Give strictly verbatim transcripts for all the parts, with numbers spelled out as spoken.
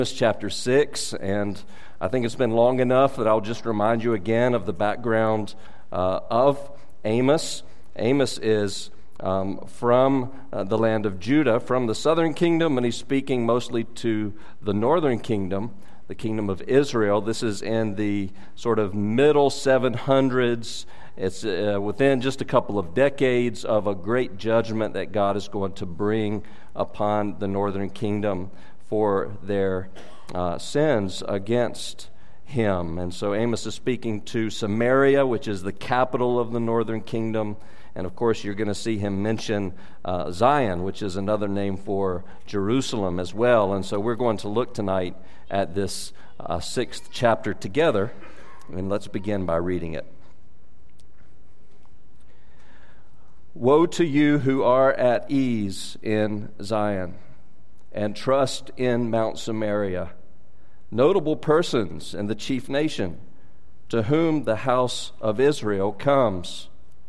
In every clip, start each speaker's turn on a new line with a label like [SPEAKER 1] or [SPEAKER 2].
[SPEAKER 1] Chapter six, and I think it's been long enough that I'll just remind you again of the background uh, of Amos. Amos is um, from uh, the land of Judah, from the southern kingdom, and he's speaking mostly to the northern kingdom, the kingdom of Israel. This is in the sort of middle seven hundreds. It's uh, within just a couple of decades of a great judgment that God is going to bring upon the northern kingdom for their uh, sins against him. And so Amos is speaking to Samaria, which is the capital of the northern kingdom. And of course, you're going to see him mention uh, Zion, which is another name for Jerusalem as well. And so we're going to look tonight at this uh, sixth chapter together. And let's begin by reading it. Woe to you who are at ease in Zion, and trust in Mount Samaria, notable persons in the chief nation, to whom the house of Israel comes.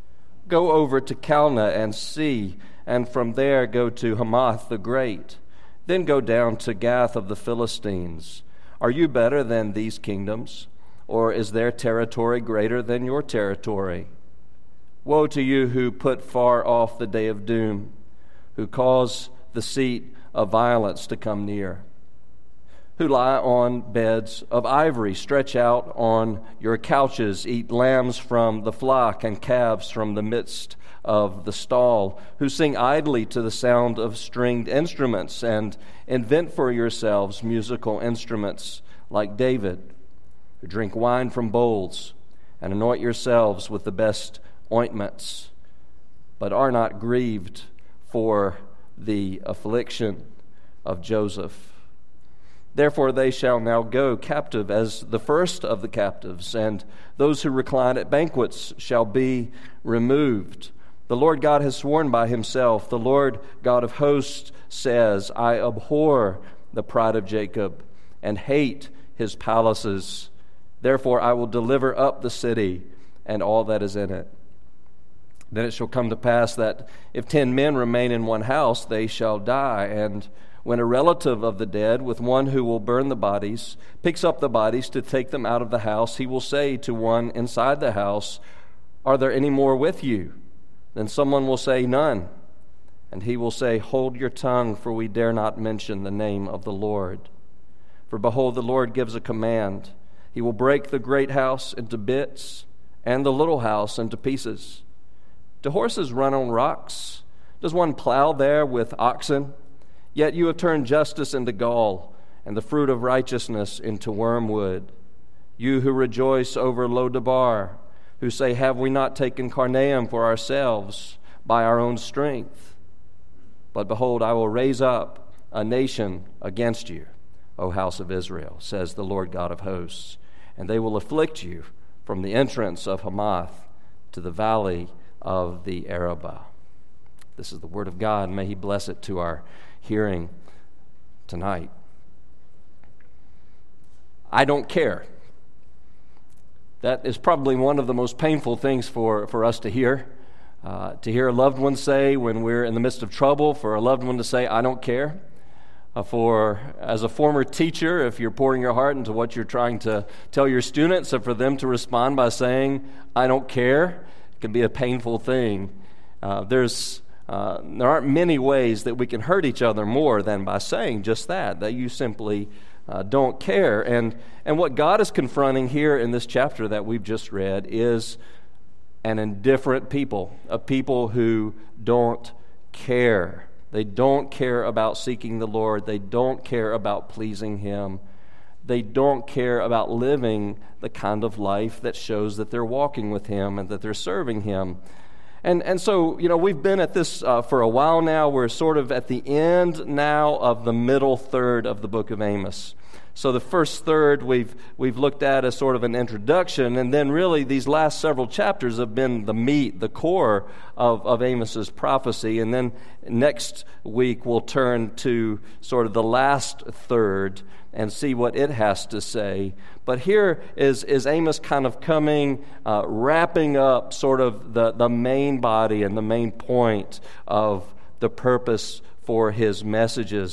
[SPEAKER 1] Go over to Calneh and see, and from there go to Hamath the Great. Then go down to Gath of the Philistines. Are you better than these kingdoms? Or is their territory greater than your territory? Woe to you who put far off the day of doom, who cause the seat of violence to come near, who lie on beds of ivory, stretch out on your couches, eat lambs from the flock and calves from the midst of the stall, who sing idly to the sound of stringed instruments and invent for yourselves musical instruments like David, who drink wine from bowls and anoint yourselves with the best ointments, but are not grieved for the affliction of Joseph. Therefore they shall now go captive as the first of the captives, and those who recline at banquets shall be removed. The Lord God has sworn by himself, the Lord God of hosts says, I abhor the pride of Jacob and hate his palaces. Therefore I will deliver up the city and all that is in it. Then it shall come to pass that if ten men remain in one house, they shall die. And when a relative of the dead, with one who will burn the bodies, picks up the bodies to take them out of the house, he will say to one inside the house, Are there any more with you? Then someone will say, None. And he will say, Hold your tongue, for we dare not mention the name of the Lord. For behold, the Lord gives a command. He will break the great house into bits, and the little house into pieces. Do horses run on rocks? Does one plow there with oxen? Yet you have turned justice into gall, and the fruit of righteousness into wormwood. You who rejoice over Lo-debar, who say, Have we not taken Carnaim for ourselves by our own strength? But behold, I will raise up a nation against you, O house of Israel, says the Lord God of hosts, and they will afflict you from the entrance of Hamath to the valley of the Arabah. This is the word of God. May he bless it to our hearing tonight. I don't care. That is probably one of the most painful things for, for us to hear. Uh, to hear a loved one say when we're in the midst of trouble, for a loved one to say, I don't care. Uh, for, as a former teacher, if you're pouring your heart into what you're trying to tell your students, and for them to respond by saying, I don't care, can be a painful thing. Uh, there's uh, there aren't many ways that we can hurt each other more than by saying just that, that you simply uh, don't care. And and what God is confronting here in this chapter that we've just read is an indifferent people, a people who don't care. They don't care about seeking the Lord. They don't care about pleasing him. They don't care about living the kind of life that shows that they're walking with him and that they're serving him. And and so, you know, we've been at this uh, for a while now. We're sort of at the end now of the middle third of the book of Amos. So the first third we've we've looked at as sort of an introduction, and then really these last several chapters have been the meat, the core of, of Amos's prophecy. And then next week we'll turn to sort of the last third and see what it has to say. But here is, is Amos kind of coming, uh, wrapping up sort of the, the main body and the main point of the purpose for his messages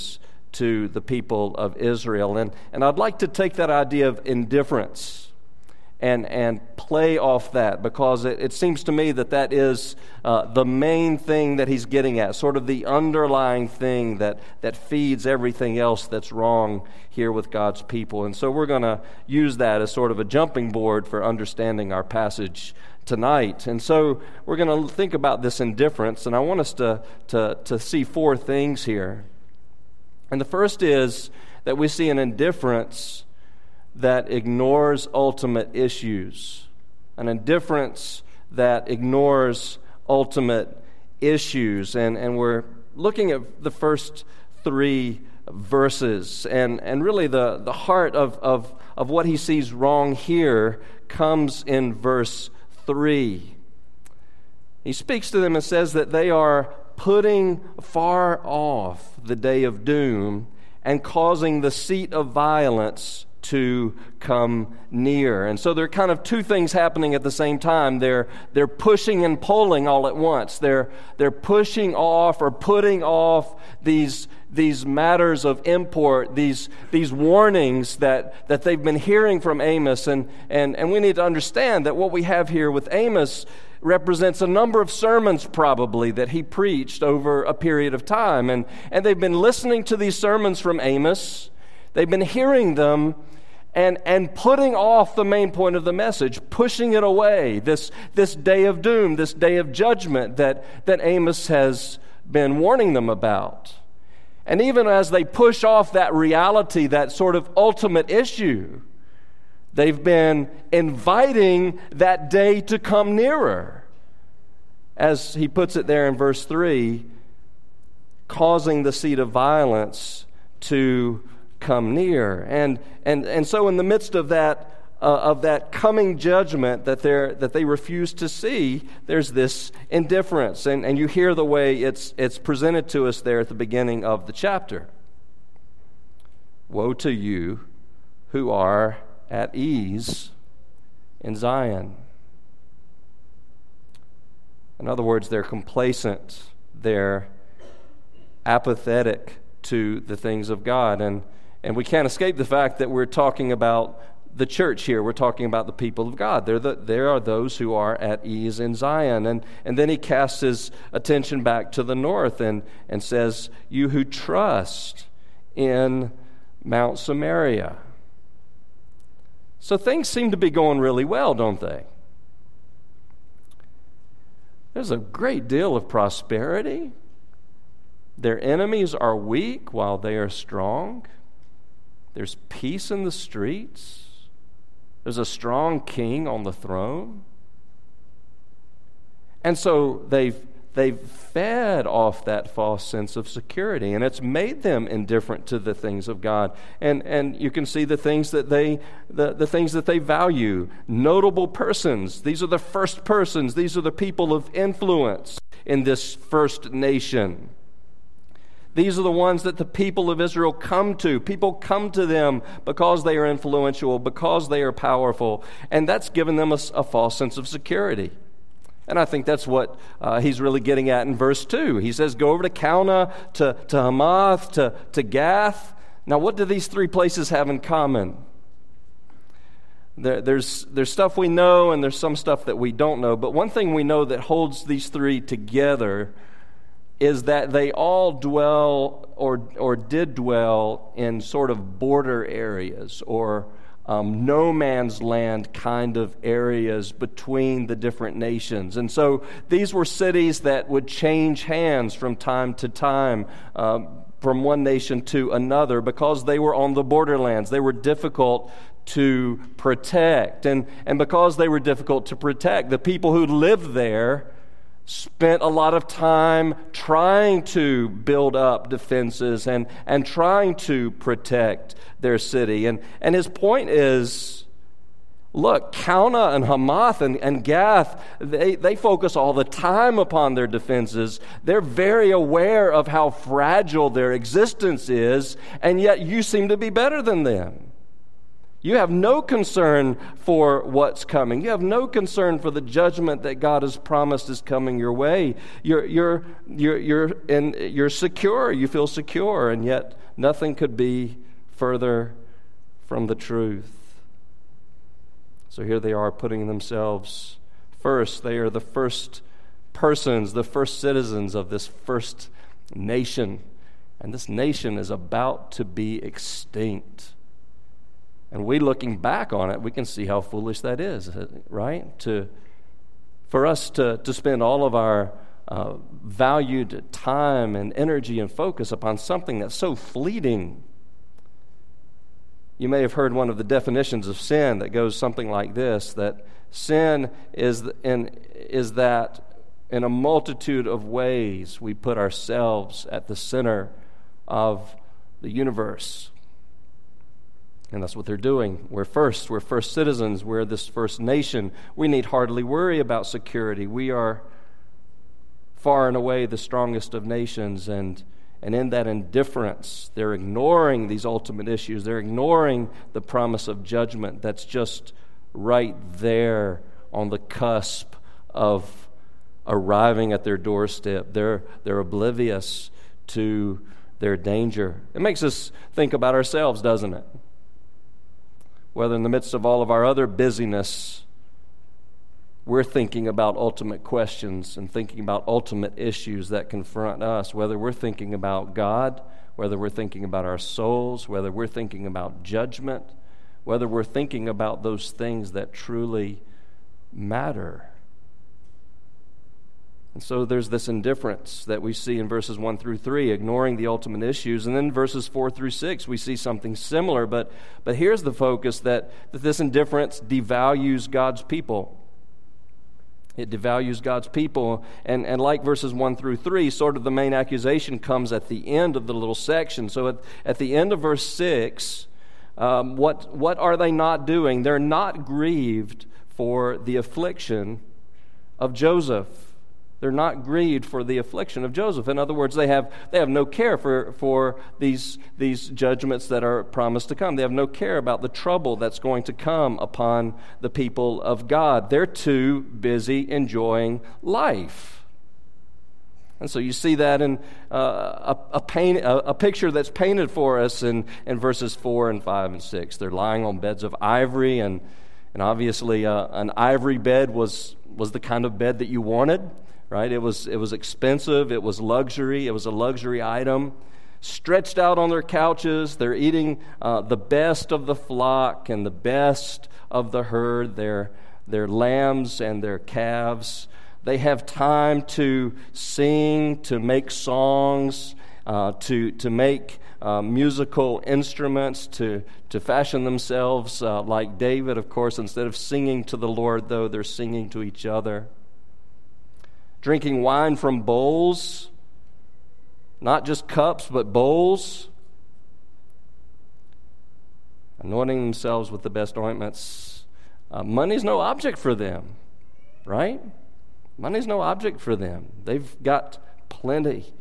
[SPEAKER 1] to the people of Israel. And, and I'd like to take that idea of indifference and and play off that, because it, it seems to me that that is uh, the main thing that he's getting at, sort of the underlying thing that, that feeds everything else that's wrong here with God's people. And so we're going to use that as sort of a jumping board for understanding our passage tonight. And so we're going to think about this indifference, and I want us to, to, to see four things here. And the first is that we see an indifference that ignores ultimate issues, an indifference that ignores ultimate issues. And, and we're looking at the first three verses, and, and really the, the heart of, of, of what he sees wrong here comes in verse three. He speaks to them and says that they are putting far off the day of doom and causing the seat of violence to come near. And so there are kind of two things happening at the same time. They're they're pushing and pulling all at once. They're they're pushing off or putting off these these matters of import, these these warnings that, that they've been hearing from Amos. And, and, and we need to understand that what we have here with Amos represents a number of sermons probably that he preached over a period of time. And, and they've been listening to these sermons from Amos. They've been hearing them and, and putting off the main point of the message, pushing it away, this, this day of doom, this day of judgment that, that Amos has been warning them about. And even as they push off that reality, that sort of ultimate issue, they've been inviting that day to come nearer. As he puts it there in verse three, causing the seat of violence to come near. And and and so in the midst of that uh, of that coming judgment that they that they refuse to see, there's this indifference. And and you hear the way it's it's presented to us there at the beginning of the chapter. Woe to you who are at ease in Zion. In other words, they're complacent, they're apathetic to the things of God. And And we can't escape the fact that we're talking about the church here. We're talking about the people of God. They're the, there are those who are at ease in Zion. And, and then he casts his attention back to the north and, and says, you who trust in Mount Samaria. So things seem to be going really well, don't they? There's a great deal of prosperity. Their enemies are weak while they are strong. There's peace in the streets. There's a strong king on the throne. And so they've they've fed off that false sense of security, and it's made them indifferent to the things of God. And and you can see the things that they the, the things that they value. Notable persons. These are the first persons. These are the people of influence in this first nation. These are the ones that the people of Israel come to. People come to them because they are influential, because they are powerful, and that's given them a, a false sense of security. And I think that's what uh, he's really getting at in verse two. He says, go over to Calneh, to, to Hamath, to, to Gath. Now, what do these three places have in common? There, there's, there's stuff we know, and there's some stuff that we don't know. But one thing we know that holds these three together is that they all dwell or or did dwell in sort of border areas or um, no man's land kind of areas between the different nations. And so these were cities that would change hands from time to time, uh, from one nation to another, because they were on the borderlands. They were difficult to protect. And, and because they were difficult to protect, the people who lived there spent a lot of time trying to build up defenses and, and trying to protect their city. And, and his point is, look, Calneh and Hamath and, and Gath, they, they focus all the time upon their defenses. They're very aware of how fragile their existence is, and yet you seem to be better than them. You have no concern for what's coming. You have no concern for the judgment that God has promised is coming your way. You're you're you're you're in, you're secure. You feel secure, and yet Nothing could be further from the truth. So here they are putting themselves first. They are the first persons, the first citizens of this first nation. And this nation is about to be extinct. And we, looking back on it, we can see how foolish that is, right? To, for us to, to spend all of our uh, valued time and energy and focus upon something that's so fleeting. You may have heard one of the definitions of sin that goes something like this, that sin is, in, is that in a multitude of ways we put ourselves at the center of the universe. And that's what they're doing. We're first. We're first citizens. We're this first nation. We need hardly worry about security. We are far and away the strongest of nations, and And in that indifference, they're ignoring these ultimate issues. They're ignoring the promise of judgment that's just right there on the cusp of arriving at their doorstep. They're, they're oblivious to their danger. It makes us think about ourselves, doesn't it? Whether in the midst of all of our other busyness, we're thinking about ultimate questions and thinking about ultimate issues that confront us, whether we're thinking about God, whether we're thinking about our souls, whether we're thinking about judgment, whether we're thinking about those things that truly matter. And so there's this indifference that we see in verses one through three, ignoring the ultimate issues. And then verses four through six, we see something similar. But, but here's the focus, that, that this indifference devalues God's people. It devalues God's people. And, and like verses one through three, sort of the main accusation comes at the end of the little section. So at, at the end of verse six, um, what, what are they not doing? They're not grieved for the affliction of Joseph. They're not grieved for the affliction of Joseph. In other words, they have they have no care for, for these, these judgments that are promised to come. They have no care about the trouble that's going to come upon the people of God. They're too busy enjoying life. And so you see that in uh, a, a, paint, a, a picture that's painted for us in, in verses four and five and six. They're lying on beds of ivory, and, and obviously uh, an ivory bed was, was the kind of bed that you wanted. Right? It was it was expensive. It was luxury. It was a luxury item. Stretched out on their couches, they're eating uh, the best of the flock and the best of the herd, their, their lambs and their calves. They have time to sing, to make songs, uh, to, to make uh, musical instruments, to, to fashion themselves uh, like David, of course. Instead of singing to the Lord, though, they're singing to each other. Drinking wine from bowls, not just cups, but bowls. Anointing themselves with the best ointments. Uh, money's no object for them, right? Money's no object for them. They've got plenty.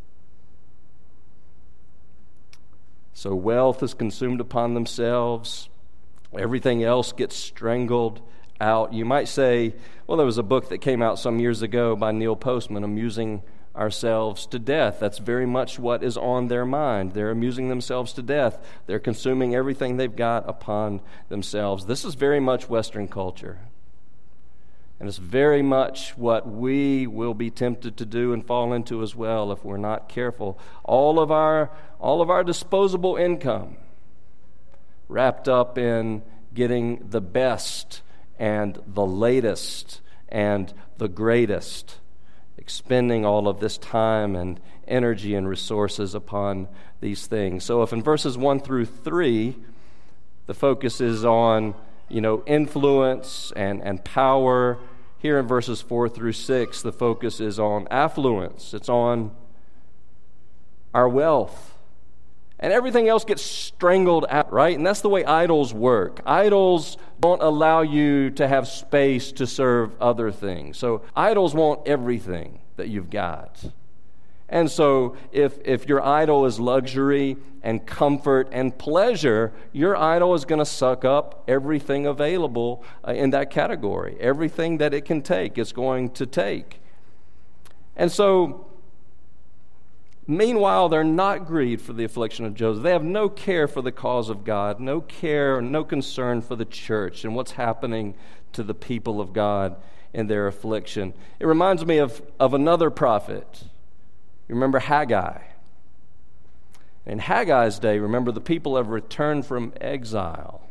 [SPEAKER 1] So wealth is consumed upon themselves. Everything else gets strangled out. You might say, well, there was a book that came out some years ago by Neil Postman, Amusing Ourselves to Death. That's very much what is on their mind. They're amusing themselves to death. They're consuming everything they've got upon themselves. This is very much Western culture. And it's very much what we will be tempted to do and fall into as well if we're not careful. All of our, all of our disposable income wrapped up in getting the best and the latest and the greatest, expending all of this time and energy and resources upon these things. So if in verses one through three, the focus is on, you know, influence and, and power, here in verses four through six, the focus is on affluence. It's on our wealth. And everything else gets strangled out, right? And that's the way idols work. Idols don't allow you to have space to serve other things. So idols want everything that you've got. And so if, if your idol is luxury and comfort and pleasure, your idol is going to suck up everything available uh, in that category. Everything that it can take, it's going to take. And so Meanwhile, they're not grieved for the affliction of Joseph. They have no care for the cause of God, no care, no concern for the church and what's happening to the people of God in their affliction. It reminds me of, of another prophet. You remember Haggai? In Haggai's day, remember, the people have returned from exile.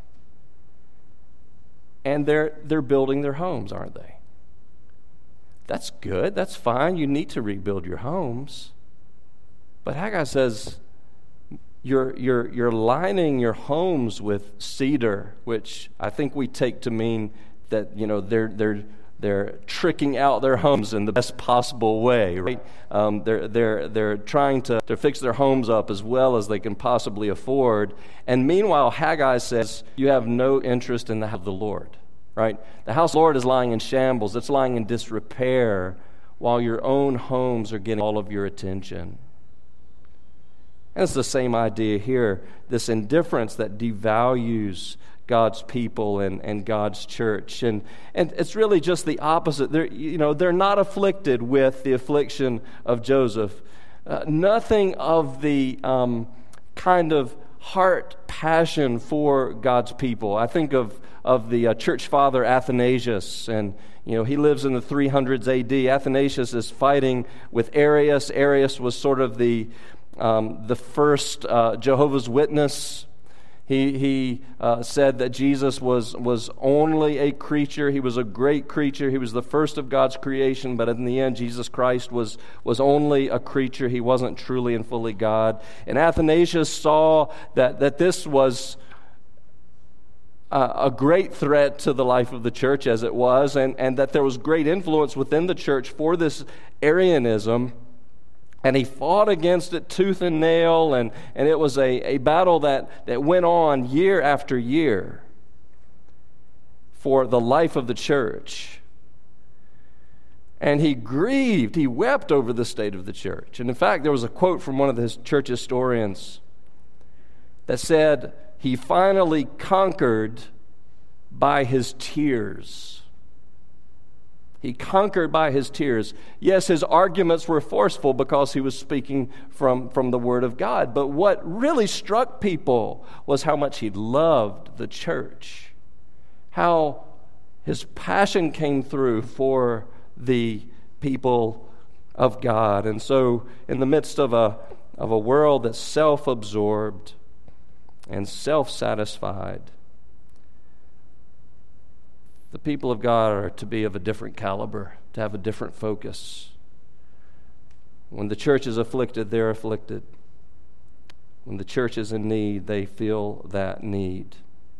[SPEAKER 1] And they're they're building their homes, aren't they? That's good. That's fine. You need to rebuild your homes. But Haggai says, you're, you're, you're lining your homes with cedar, which I think we take to mean that, you know, they're they're they're tricking out their homes in the best possible way, right? Um, they're they're they're trying to, to fix their homes up as well as they can possibly afford. And meanwhile, Haggai says, you have no interest in the house of the Lord, right? The house of the Lord is lying in shambles. It's lying in disrepair while your own homes are getting all of your attention. And it's the same idea here, this indifference that devalues God's people and, and God's church. And, and it's really just the opposite. They're, you know, they're not afflicted with the affliction of Joseph. Uh, nothing of the um, kind of heart passion for God's people. I think of, of the uh, church father Athanasius, and you know, he lives in the three hundreds A D. Athanasius is fighting with Arius. Arius was sort of the Um, the first uh, Jehovah's Witness. He he uh, said that Jesus was was only a creature. He was a great creature. He was the first of God's creation, but in the end, Jesus Christ was was only a creature. He wasn't truly and fully God. And Athanasius saw that that this was a, a great threat to the life of the church as it was, and, and that there was great influence within the church for this Arianism. And he fought against it tooth and nail, and, and it was a, a battle that, that went on year after year for the life of the church. And he grieved, he wept over the state of the church. And in fact, there was a quote from one of his church historians that said, he finally conquered by his tears. He conquered by his tears. Yes, his arguments were forceful because he was speaking from, from the Word of God. But what really struck people was how much he loved the church. How his passion came through for the people of God. And so in the midst of a, of a world that's self-absorbed and self-satisfied, the people of God are to be of a different caliber, to have a different focus. When the church is afflicted, they're afflicted. When the church is in need, they feel that need.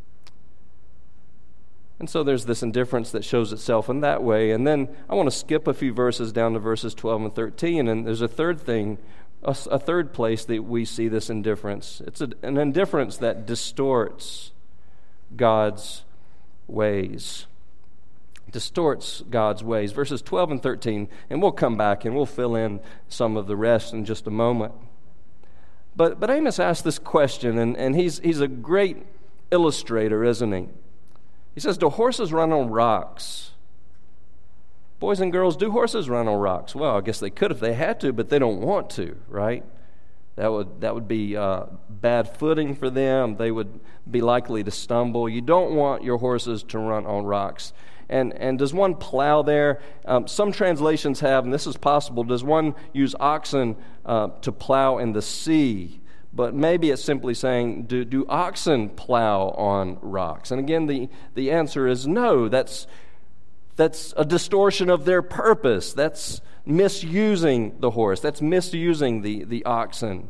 [SPEAKER 1] And so there's this indifference that shows itself in that way. And then I want to skip a few verses down to verses twelve and thirteen. And there's a third thing, a, a third place that we see this indifference. It's a, an indifference that distorts God's ways. Distorts God's ways. Verses twelve and thirteen, and we'll come back and we'll fill in some of the rest in just a moment. But but Amos asked this question, and, and he's he's a great illustrator, isn't he? He says, do horses run on rocks? Boys and girls, do horses run on rocks? Well, I guess they could if they had to, but they don't want to, right? That would that would be uh, bad footing for them. They would be likely to stumble. You don't want your horses to run on rocks. And and does one plow there? Um, some translations have, and this is possible, does one use oxen uh, to plow in the sea? But maybe it's simply saying, do, do oxen plow on rocks? And again, the, the answer is no. That's, that's a distortion of their purpose. That's misusing the horse. That's misusing the, the oxen.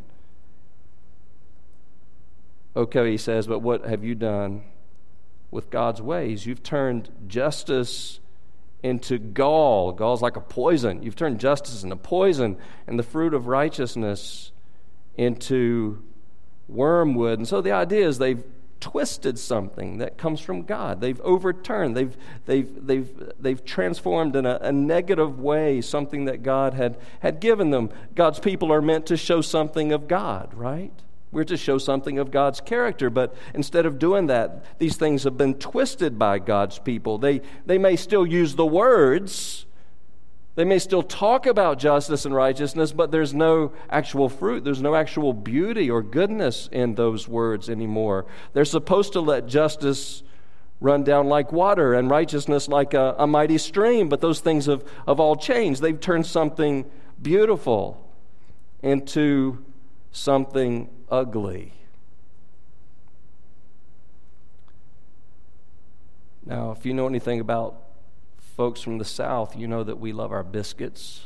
[SPEAKER 1] Okay, he says, but what have you done with God's ways? You've turned justice into gall. Gall's like a poison. You've turned justice into poison, and the fruit of righteousness into wormwood. And so the idea is they've twisted something that comes from God. They've overturned. They've they've they've they've transformed in a, a negative way something that God had had given them. God's people are meant to show something of God, right? We're to show something of God's character, but instead of doing that, these things have been twisted by God's people. They they may still use the words, They may still talk about justice and righteousness, but there's no actual fruit. There's no actual beauty or goodness in those words anymore. They're supposed to let justice run down like water and righteousness like a, a mighty stream, but those things have, have all changed. They've turned something beautiful into something ugly. Now, if you know anything about folks from the South, you know that we love our biscuits.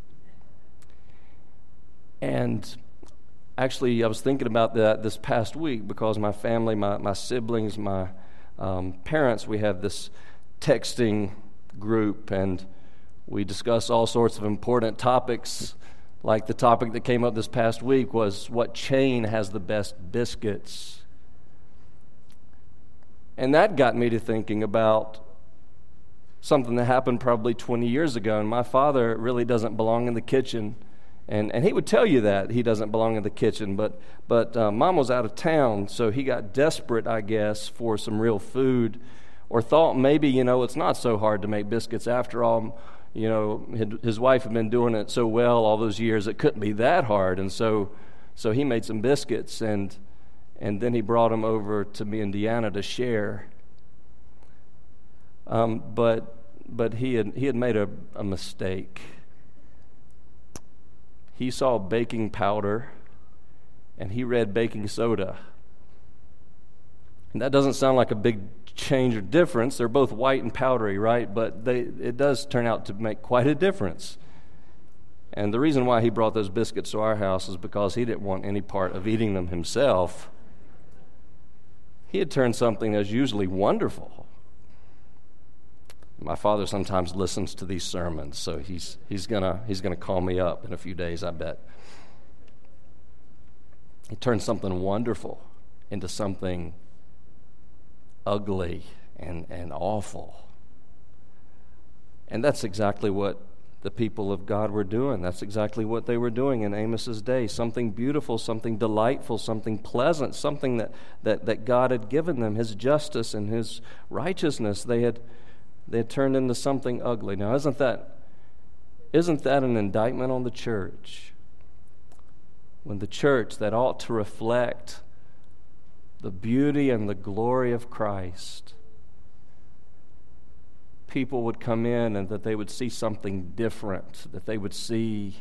[SPEAKER 1] And actually, I was thinking about that this past week because my family, my, my siblings, my um, parents, we have this texting group, and we discuss all sorts of important topics. Like the topic that came up this past week was what chain has the best biscuits. And that got me to thinking about something that happened probably twenty years ago. And my father really doesn't belong in the kitchen. And and he would tell you that he doesn't belong in the kitchen. But, but uh, Mom was out of town, so he got desperate, I guess, for some real food. Or thought maybe, you know, it's not so hard to make biscuits after all. You know, his wife had been doing it so well all those years, it couldn't be that hard. And so so he made some biscuits, and and then he brought them over to me and Deanna to share. Um, but but he had he had made a, a mistake. He saw baking powder, and he read baking soda. And that doesn't sound like a big change or difference. They're both white and powdery, right? But they it does turn out to make quite a difference. And the reason why he brought those biscuits to our house is because he didn't want any part of eating them himself. He had turned something that's usually wonderful. My father sometimes listens to these sermons, so he's he's gonna he's gonna call me up in a few days, I bet. He turned something wonderful into something ugly and, and awful. And that's exactly what the people of God were doing. That's exactly what they were doing in Amos's day. Something beautiful, something delightful, something pleasant, something that, that, that God had given them, his justice and his righteousness. They had they had turned into something ugly. Now, isn't that isn't that an indictment on the church? When the church that ought to reflect the beauty and the glory of Christ, people would come in and that they would see something different, that they would see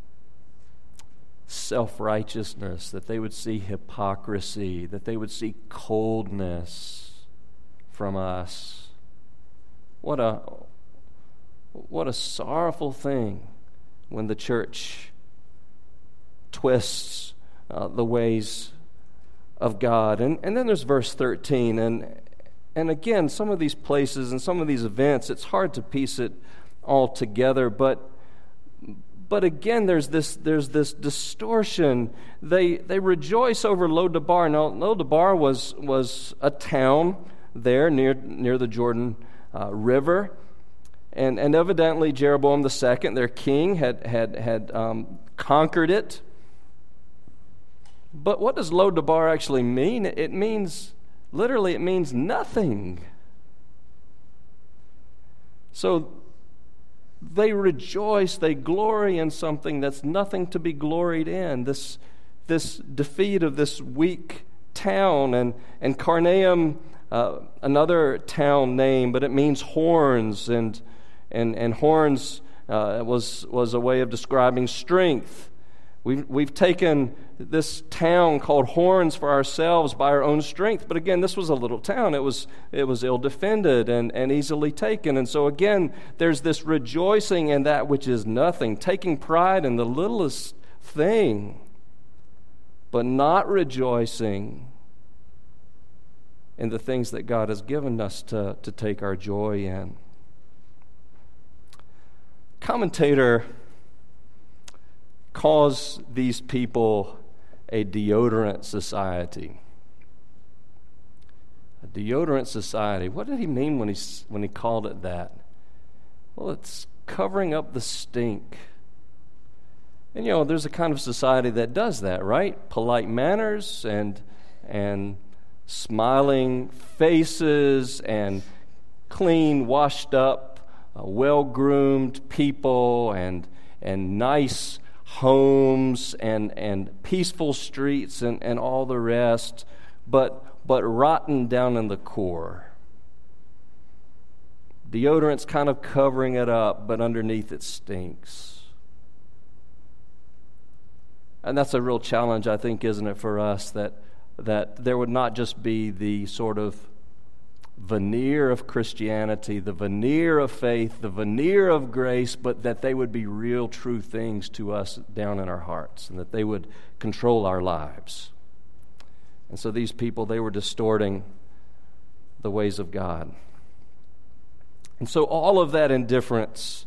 [SPEAKER 1] self-righteousness, that they would see hypocrisy, that they would see coldness from us. What a what a sorrowful thing when the church twists uh, the ways of God. And and then there's verse thirteen, and and again, some of these places and some of these events, it's hard to piece it all together, but but again, there's this there's this distortion. They they rejoice over Lo-Debar. Now, Lo-Debar was was a town there near near the Jordan uh, River, and and evidently Jeroboam the Second, their king, had had had um, conquered it. But what does Lo-Debar actually mean? It means, literally, it means nothing. So they rejoice, they glory in something that's nothing to be gloried in. This, this defeat of this weak town, and, and Carnaim, uh, another town name, but it means horns, and and and horns uh, was was a way of describing strength. We've, we've taken this town called Horns for ourselves by our own strength. But again, this was a little town. It was it was ill-defended and, and easily taken. And so again, there's this rejoicing in that which is nothing, taking pride in the littlest thing, but not rejoicing in the things that God has given us to, to take our joy in. Commentator calls these people a deodorant society. A deodorant society. What did he mean when he when he called it that? Well, it's covering up the stink. And you know, there's a kind of society that does that, right? Polite manners and and smiling faces and clean, washed up uh, well-groomed people and and nice homes and, and peaceful streets and, and all the rest, but but rotten down in the core. Deodorant's kind of covering it up, but underneath it stinks. And that's a real challenge, I think, isn't it, for us, that that there would not just be the sort of veneer of Christianity, the veneer of faith, the veneer of grace, but that they would be real, true things to us down in our hearts, and that they would control our lives. And so these people, they were distorting the ways of God. And so all of that indifference,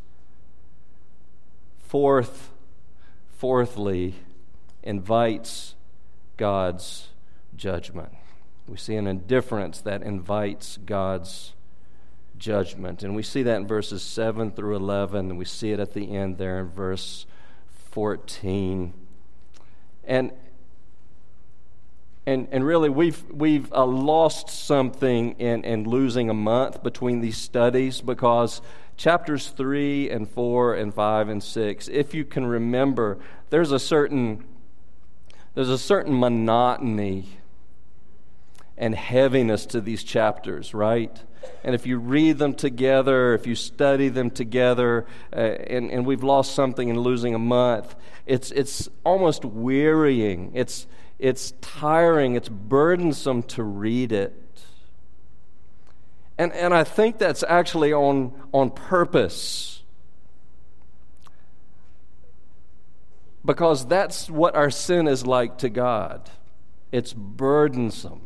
[SPEAKER 1] fourth, fourthly, invites God's judgment. We see an indifference that invites God's judgment. And we see that in verses seven through eleven, and we see it at the end there in verse fourteen. And And and really, we've we've uh, lost something in, in losing a month between these studies, because chapters three and four and five and six, if you can remember, there's a certain there's a certain monotony and heaviness to these chapters, right? And if you read them together, if you study them together, uh, and, and we've lost something in losing a month, it's it's almost wearying. It's It's tiring, it's burdensome to read it. And and I think that's actually on, on purpose. Because that's what our sin is like to God. It's burdensome.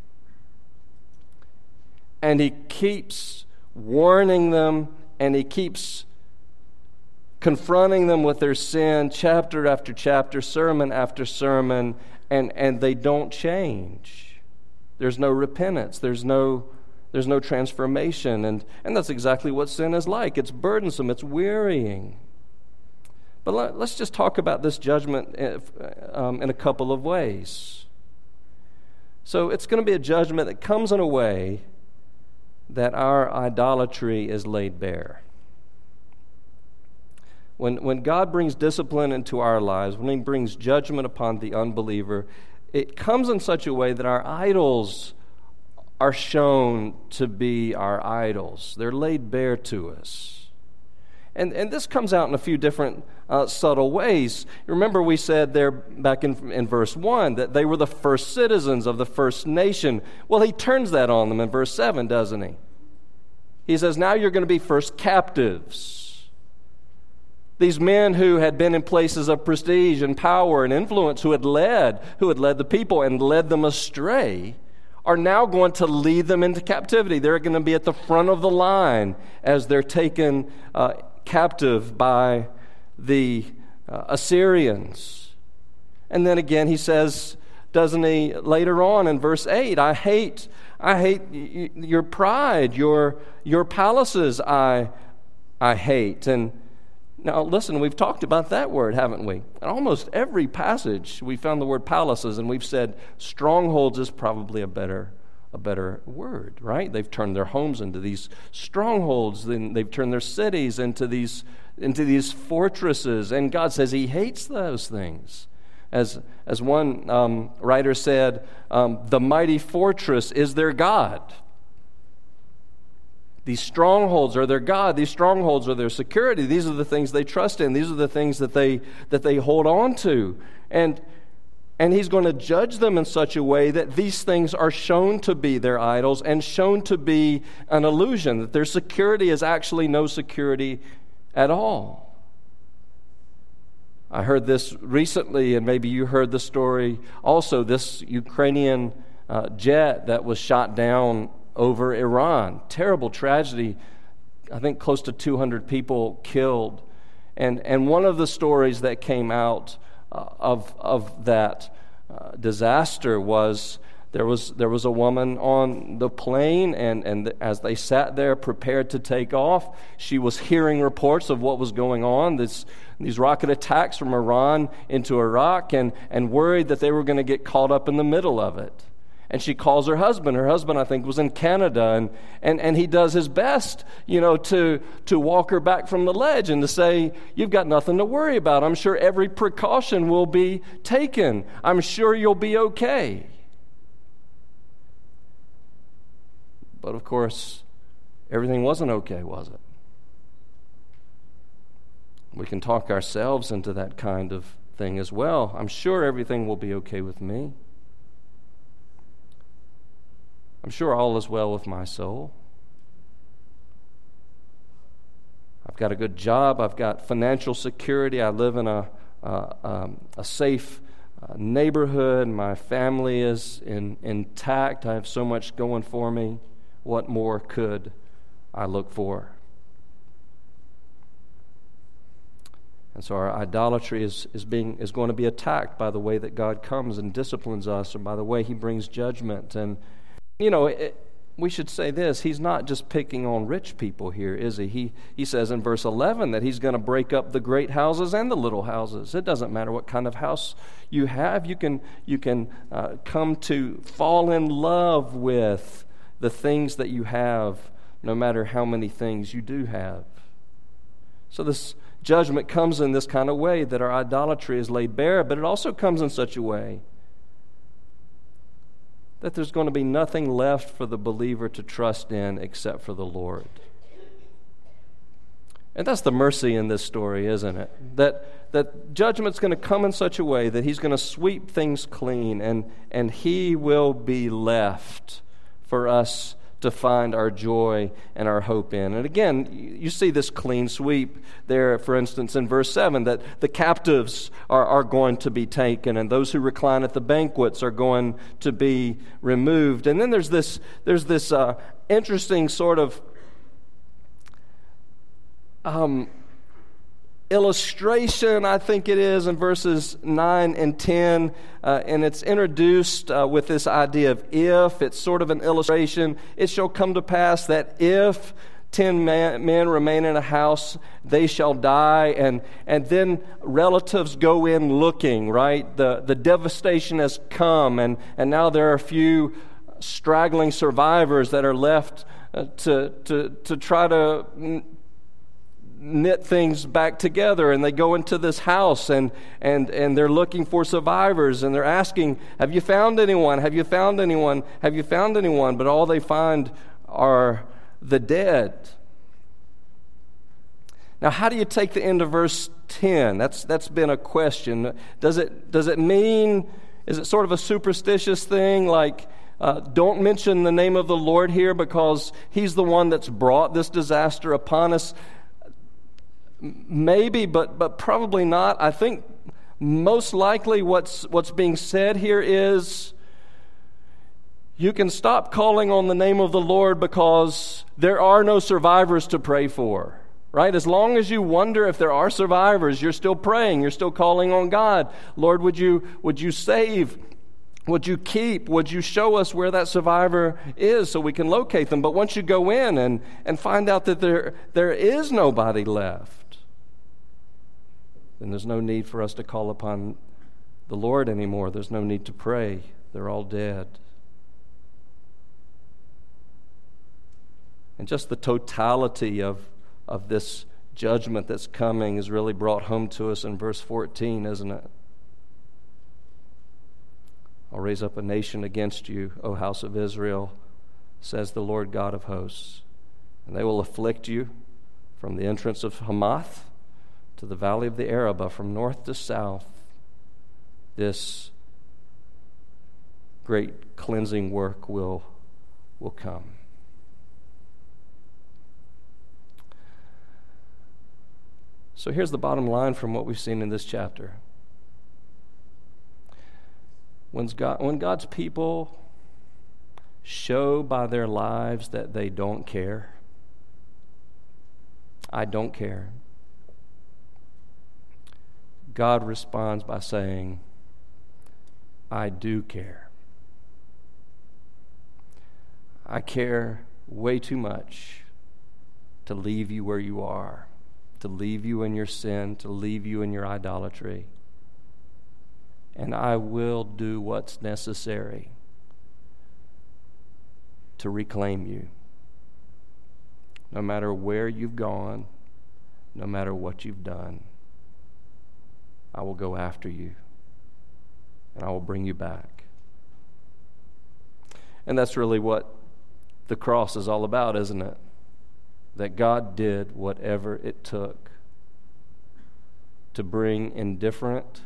[SPEAKER 1] And He keeps warning them, and He keeps confronting them with their sin, chapter after chapter, sermon after sermon, and, and they don't change. There's no repentance. There's no there's no transformation. And, and that's exactly what sin is like. It's burdensome. It's wearying. But let, let's just talk about this judgment um, in a couple of ways. So it's going to be a judgment that comes in a way that our idolatry is laid bare. When when God brings discipline into our lives, when He brings judgment upon the unbeliever, it comes in such a way that our idols are shown to be our idols. They're laid bare to us. And and this comes out in a few different uh, subtle ways. Remember, we said there back in, in verse one that they were the first citizens of the first nation. Well, He turns that on them in verse seven, doesn't He? He says, now you're going to be first captives. These men who had been in places of prestige and power and influence, who had led, who had led the people and led them astray, are now going to lead them into captivity. They're going to be at the front of the line as they're taken uh, captive by the uh, Assyrians. And then again, he says, doesn't he, later on in verse eight, I hate, I hate y- your pride, your your palaces. I I hate. And now, listen, we've talked about that word, haven't we? In almost every passage, we found the word palaces, and we've said strongholds is probably a better a better word, right? They've turned their homes into these strongholds, then they've turned their cities into these into these fortresses, and God says He hates those things. As as one um, writer said, um, the mighty fortress is their God. These strongholds are their God. These strongholds are their security. These are the things they trust in. These are the things that they that they hold on to. And, and He's going to judge them in such a way that these things are shown to be their idols and shown to be an illusion, that their security is actually no security at all. I heard this recently, and maybe you heard the story also, this Ukrainian uh, jet that was shot down over Iran. Terrible tragedy. I think close to two hundred people killed. And and one of the stories that came out uh, of of that uh, disaster was there was there was a woman on the plane, and, and as they sat there prepared to take off, she was hearing reports of what was going on, this these rocket attacks from Iran into Iraq, and, and worried that they were going to get caught up in the middle of it. and she calls her husband. Her husband, I think, was in Canada, and, and, and he does his best, you know, to, to walk her back from the ledge and to say, you've got nothing to worry about. I'm sure every precaution will be taken. I'm sure you'll be okay. But of course, everything wasn't okay, was it? We can talk ourselves into that kind of thing as well. I'm sure everything will be okay with me. I'm sure all is well with my soul. I've got a good job. I've got financial security. I live in a, uh, um, a safe uh, neighborhood. My family is in, intact. I have so much going for me. What more could I look for? And so our idolatry is, is being is going to be attacked by the way that God comes and disciplines us, or by the way He brings judgment. And, you know, it, we should say this. He's not just picking on rich people here, is he? He, he says in verse eleven that He's going to break up the great houses and the little houses. It doesn't matter what kind of house you have. You can, you can uh, come to fall in love with the things that you have, no matter how many things you do have. So this judgment comes in this kind of way, that our idolatry is laid bare, but it also comes in such a way that there's going to be nothing left for the believer to trust in except for the Lord. And that's the mercy in this story, isn't it? That that judgment's going to come in such a way that He's going to sweep things clean, and, and He will be left for us to find our joy and our hope in. And again, you see this clean sweep there, for instance, in verse seven, that the captives are, are going to be taken, and those who recline at the banquets are going to be removed. And then there's this, there's this uh, interesting sort of um, illustration, I think it is, in verses nine and ten, uh, and it's introduced uh, with this idea of if. It's sort of an illustration. It shall come to pass that if ten man, men remain in a house, they shall die, and and then relatives go in looking, right? The, the devastation has come, and, and now there are a few straggling survivors that are left uh, to, to, to try to knit things back together, and they go into this house, and and and they're looking for survivors, and they're asking, have you found anyone? Have you found anyone? Have you found anyone? But all they find are the dead. Now, how do you take the end of verse ten? That's that's been a question. Does it does it mean, is it sort of a superstitious thing, like Uh, don't mention the name of the Lord here because He's the one that's brought this disaster upon us? Maybe, but but probably not. I think most likely what's what's being said here is you can stop calling on the name of the Lord because there are no survivors to pray for, right? As long as you wonder if there are survivors, you're still praying, you're still calling on God. Lord, would you would you save? Would you keep? Would you show us where that survivor is so we can locate them? But once you go in and, and find out that there there is nobody left, then there's no need for us to call upon the Lord anymore. There's no need to pray. They're all dead. And just the totality of, of this judgment that's coming is really brought home to us in verse fourteen, isn't it? I'll raise up a nation against you, O house of Israel, says the Lord God of hosts, and they will afflict you from the entrance of Hamath to the valley of the Arabah, from north to south. This great cleansing work will, will come. So here's the bottom line from what we've seen in this chapter. When, God, when God's people show by their lives that they don't care, I don't care, God responds by saying, I do care. I care way too much to leave you where you are, to leave you in your sin, to leave you in your idolatry. And I will do what's necessary to reclaim you. No matter where you've gone, no matter what you've done, I will go after you, and I will bring you back. And that's really what the cross is all about, isn't it? That God did whatever it took to bring indifferent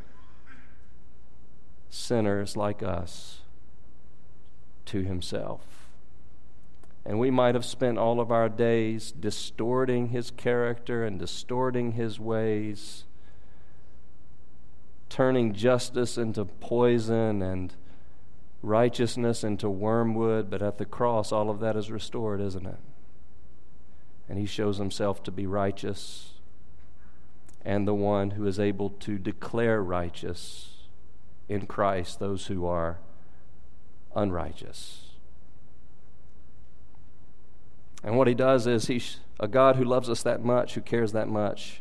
[SPEAKER 1] sinners like us to himself. And we might have spent all of our days distorting his character and distorting his ways, turning justice into poison and righteousness into wormwood, but at the cross all of that is restored, isn't it? And he shows himself to be righteous and the one who is able to declare righteous in Christ those who are unrighteous. And what he does is he's a God who loves us that much, who cares that much.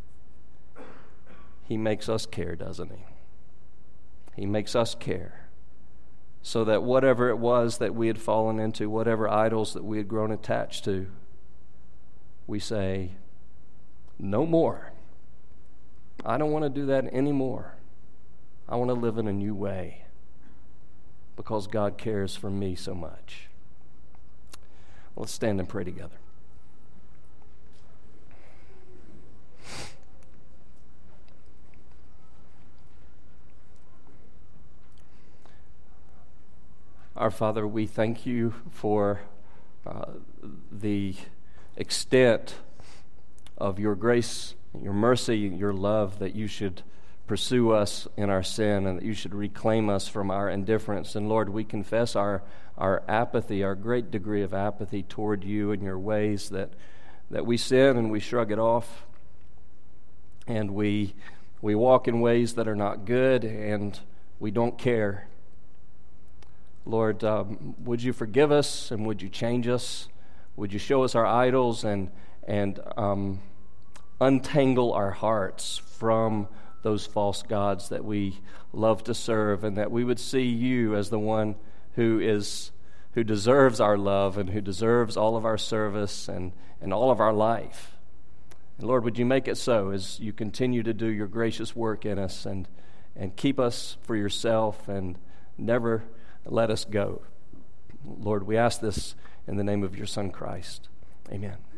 [SPEAKER 1] He makes us care, doesn't he? He makes us care so that whatever it was that we had fallen into, whatever idols that we had grown attached to, we say, no more. I don't want to do that anymore. I want to live in a new way because God cares for me so much. Let's stand and pray together. Our Father, we thank you for uh, the extent of your grace, your mercy, your love, that you should pursue us in our sin and that you should reclaim us from our indifference. And Lord, we confess our our apathy, our great degree of apathy toward you and your ways, that that we sin and we shrug it off, and we we walk in ways that are not good, and we don't care. Lord, um, would you forgive us, and would you change us? Would you show us our idols and and um, untangle our hearts from those false gods that we love to serve, and that we would see you as the one who is who deserves our love and who deserves all of our service and, and all of our life. And Lord, would you make it so as you continue to do your gracious work in us, and and keep us for yourself and never let us go. Lord, we ask this in the name of your Son, Christ. Amen.